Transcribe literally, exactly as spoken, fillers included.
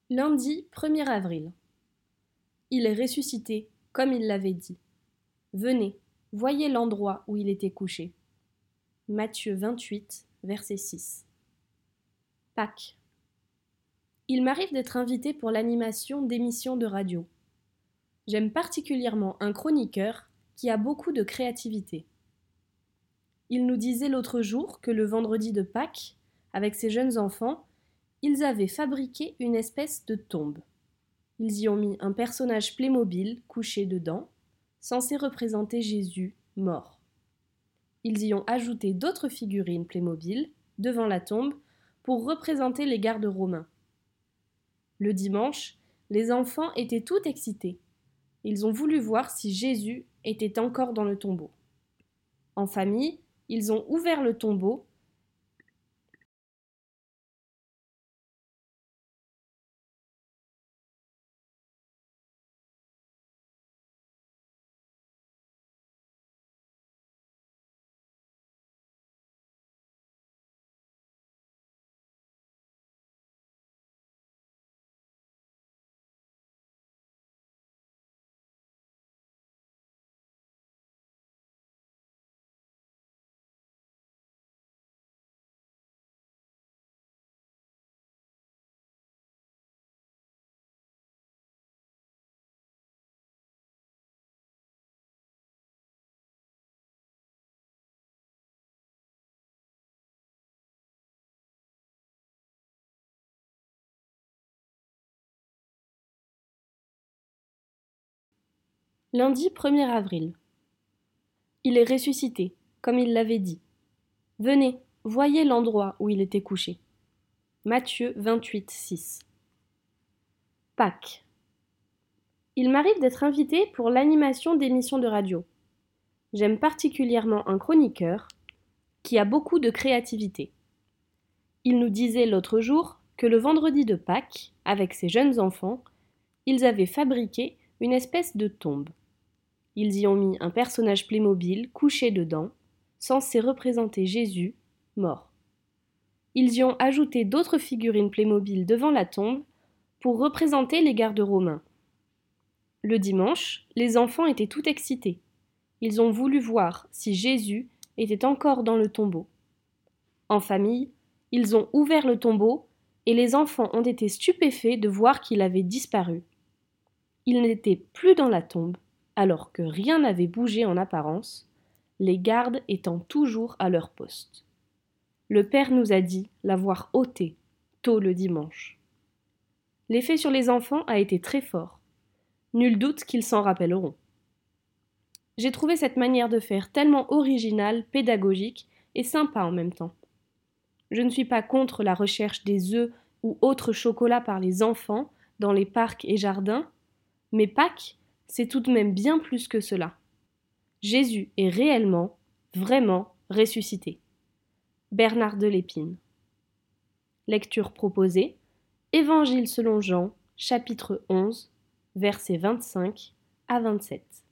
Lundi premier avril. Il est ressuscité, comme il l'avait dit. Venez, voyez l'endroit où il était couché. Matthieu vingt-huit, verset six. Pâques. Il m'arrive d'être invité pour l'animation d'émissions de radio. J'aime particulièrement un chroniqueur qui a beaucoup de créativité. Il nous disait l'autre jour que le vendredi de Pâques, avec ses jeunes enfants, ils avaient fabriqué une espèce de tombe. Ils y ont mis un personnage Playmobil couché dedans, censé représenter Jésus mort. Ils y ont ajouté d'autres figurines Playmobil devant la tombe pour représenter les gardes romains. Le dimanche, les enfants étaient tout excités. Ils ont voulu voir si Jésus était encore dans le tombeau. En famille, ils ont ouvert le tombeau. Lundi premier avril. Il est ressuscité, comme il l'avait dit. Venez, voyez l'endroit où il était couché. Matthieu vingt-huit, six. Pâques. Il m'arrive d'être invité pour l'animation d'émissions de radio. J'aime particulièrement un chroniqueur qui a beaucoup de créativité. Il nous disait l'autre jour que le vendredi de Pâques, avec ses jeunes enfants, ils avaient fabriqué une espèce de tombe. Ils y ont mis un personnage Playmobil couché dedans, censé représenter Jésus mort. Ils y ont ajouté d'autres figurines Playmobil devant la tombe pour représenter les gardes romains. Le dimanche, les enfants étaient tout excités. Ils ont voulu voir si Jésus était encore dans le tombeau. En famille, ils ont ouvert le tombeau et les enfants ont été stupéfaits de voir qu'il avait disparu. Il n'était plus dans la tombe, alors que rien n'avait bougé en apparence, les gardes étant toujours à leur poste. Le père nous a dit l'avoir ôté tôt le dimanche. L'effet sur les enfants a été très fort. Nul doute qu'ils s'en rappelleront. J'ai trouvé cette manière de faire tellement originale, pédagogique et sympa en même temps. Je ne suis pas contre la recherche des œufs ou autres chocolats par les enfants dans les parcs et jardins, mais Pâques, c'est tout de même bien plus que cela. Jésus est réellement, vraiment ressuscité. Bernard de Lépine. Lecture proposée. Évangile selon Jean, chapitre onze, versets vingt-cinq à vingt-sept.